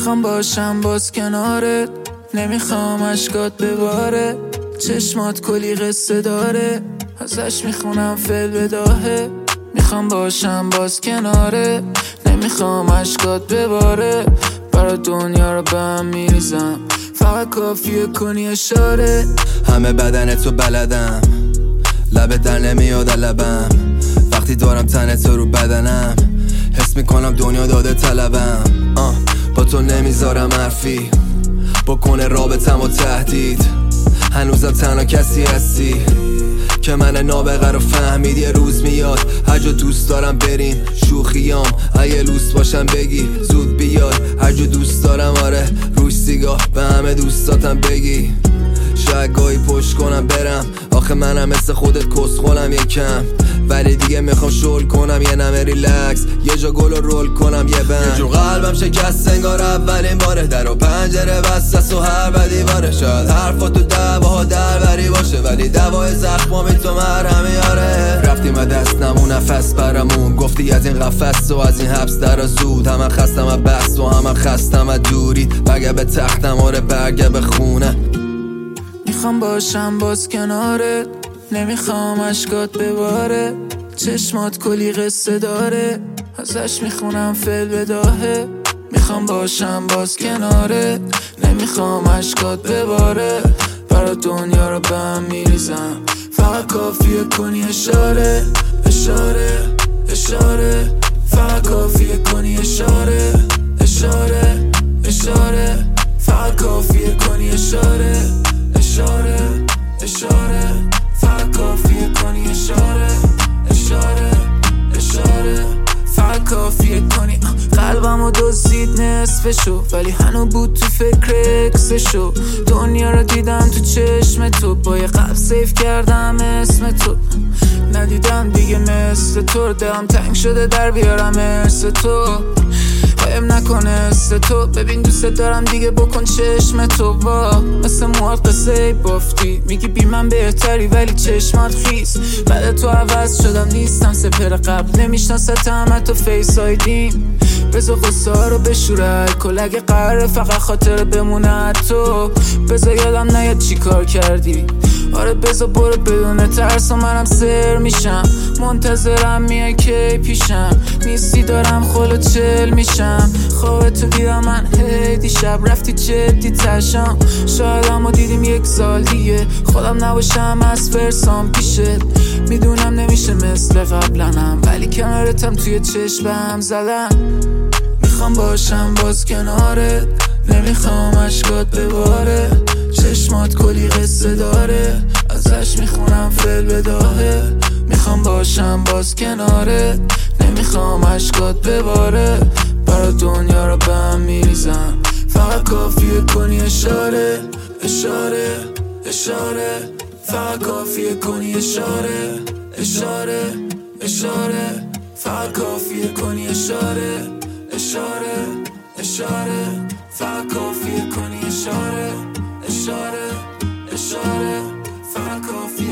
میخوام باشم باز کنارت، نمیخوام اشکات بباره. چشمات کلی قصه داره، ازش میخونم فل بداهه. میخوام باشم باز کناره، نمیخوام اشکات بباره. برا دنیا رو به هم میریزم، فقط کافیه کنی اشاره. همه بدنتو بلدم، لبت در نمیاد لبم. وقتی دارم تنت رو بدنم، حس میکنم دنیا داده طلبم. با تو نمیذارم حرفی بکنه رابطم و تهدید. هنوزم تنها کسی هستی که من نابغه رو فهمید. یه روز میاد هر جا دوست دارم بریم، شوخیام اگه لوس باشم بگی زود بیاد. هر جا دوست دارم آره روش سیگاه به همه دوستاتم بگی. شاید گاهی پشت کنم برم، آخه منم مثل خودت کسخولم یکم. ولی دیگه میخوام شل کنم یه نمه ریلکس، یه جا گل رو رول کنم یه بند. یه جور قلبم شکست انگار اولین باره، در و پنجره بسته و هر بدی باره. شاید حرفا تو دعواها دربری باشه، ولی دوای زخمامی تو مرهم یاره. رفتیم و دست نمون نفس برامون، گفتی از این قفس و از این حبس در زود. همه خستم و بحث و همه خستم و دوری، برگه به تختم آره برگه به خونه. میخوام باشم باز کنارت، نمیخوام اشکات بباره. چشمات کلی قصه داره، ازش میخونم فل بداهه. میخوام باشم باز کنارت، نمیخوام اشکات بباره. برا دنیا رو به هم میریزم، فقط کافیه کنی اشاره. اشاره اشاره، فقط کافیه کنی اشاره. اشاره اشاره، فقط کافیه کنی اشاره. اشاره اشاره، فقط کافیه کنی اشاره. اشاره اشاره، فقط کافیه کنی. قلبمو دزدید نصفشو، ولی هنو بود تو فکر اکسشو. دنیا رو دیدم تو چشم تو، با یه قلب سیف کردم اسم تو. ندیدم دیگه مثل تو، دلم تنگ شده در بیارم مثل تو. قایم نکنه است تو، ببین دوست دارم دیگه بکن چشم تو. با مثل مواد قصه بافتی، میگی بی من بهتری ولی چشمات خیس. بعد تو عوض شدم نیستم سپر قبل، نمیشناستم حتی فیس آیدیم. بذار قصه ها رو بشوره کل، اگه قراره فقط خاطر بمونه تو. بذار یادم نیاد چی کار کردی، آره بذار برو بدون ترس و منم سر میشم. منتظرم میای کی پیشم، نیستی دارم خلو چل میشم. خوابتو دیدم من هی دیشب، رفتی جدی تشم. شاید همو دیدیم یک سال دیگه، خودم نباشم از فرسام پیشت. میدونم نمیشه مثل قبلنم، ولی کنارتم توی چشمم زدم. میخوام باشم باز کنارت، نمیخوام اشکات بباره. چشمات کلی قصه داره، ازش میخونم فل بداهه. میخوام باشم باز کنارت، نمیخوام اشکات بباره. برا دنیا رو به هم میریزم، فقط کافیه کنی اشاره. اشاره اشاره، فقط کافیه کنی اشاره. اشاره اشاره، فقط کافیه کنی اشاره. اشاره اشاره، فقط کافیه کنی اشاره. اشاره اشاره، فقط کافیه